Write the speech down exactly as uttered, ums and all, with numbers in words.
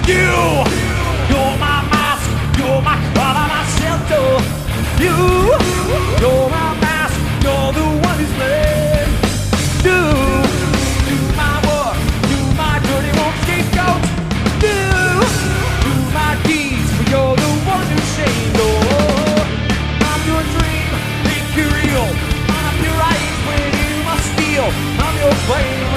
You, you're my mask, you're my all of my shelter. You, you're my mask, you're the one who's led. Do, do my work, do my dirty old scapegoat. Do, do my deeds, but you're the one who's shamed. Oh, I'm your dream, make you real. I'm your eyes when you must steal. I'm your flame.